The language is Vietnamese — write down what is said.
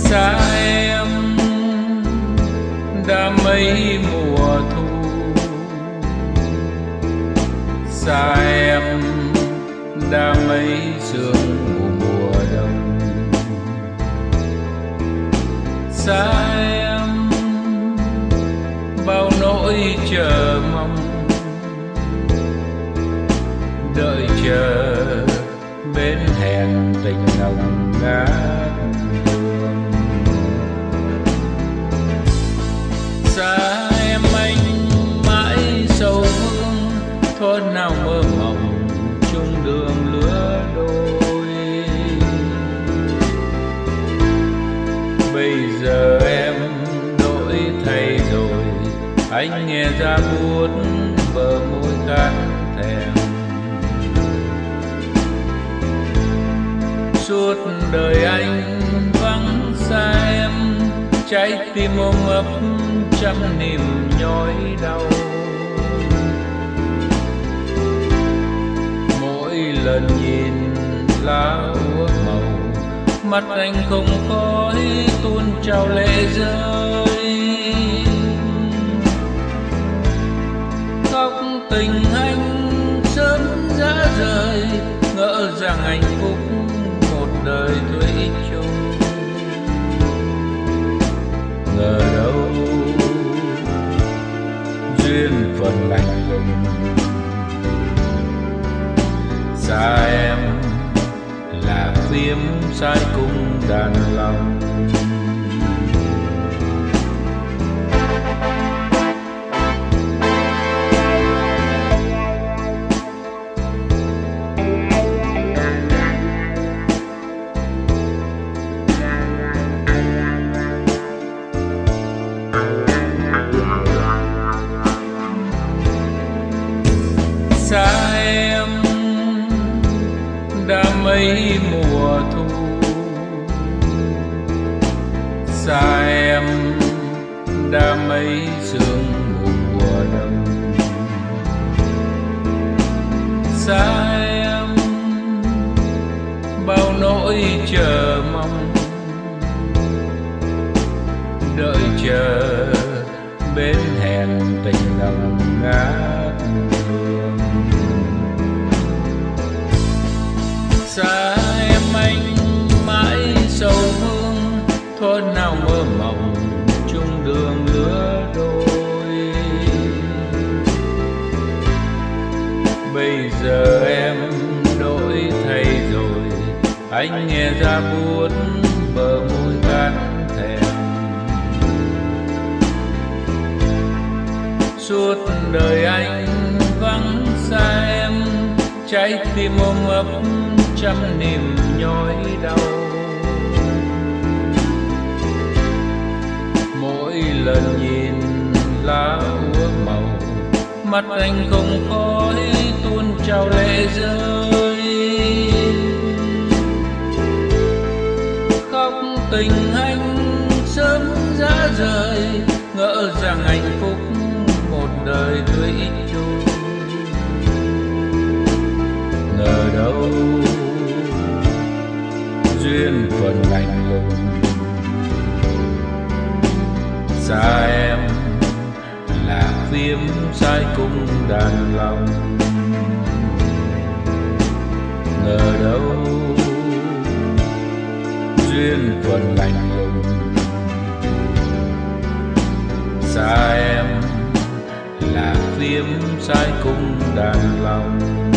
Xa em đã mấy mùa thu, xa em đã mấy sương mùa đông, xa em bao nỗi chờ mong, đợi chờ bên hẹn tình nồng ngát hương. Xa em anh mãi sầu vương, thuở nào mơ mộng chung đường lứa đôi. Bây giờ em đổi thay rồi, anh nghe ra buốt bờ môi khát thèm. Suốt đời anh vắng xa em, trái tim ôm ấp trăm niềm nhói đau. Mỗi lần nhìn lá úa màu, mắt anh không khói tuôn trào lệ rơi. Khóc tình anh sớm rã rời, ngỡ rằng hạnh phúc một đời thủy chung. Ngờ đâu duyên phận lạnh lùng, xa em là phím sai cung đàn lòng. Xa em đã mấy mùa thu, xa em đã mấy sương mùa đông, xa em bao nỗi chờ mong, đợi chờ bên hẹn tình nồng ngát hương. Xa em anh mãi sầu vương, thuở nào mơ mộng chung đường lứa đôi. Bây giờ em đổi thay rồi, anh nghe ra buốt bờ môi khát thèm. Suốt đời anh vắng xa em, trái tim ôm ấp trăm niềm nhói đau. Mỗi lần nhìn lá úa màu, mắt anh không khói tuôn trào lệ rơi. Khóc tình anh sớm rã rời, ngỡ rằng hạnh phúc một đời thủy chung. Ngờ đâu duyên phận lạnh lùng, xa em là phím sai cung đàn lòng. Ngờ đâu duyên phận lạnh lùng, xa em là phím sai cung đàn lòng.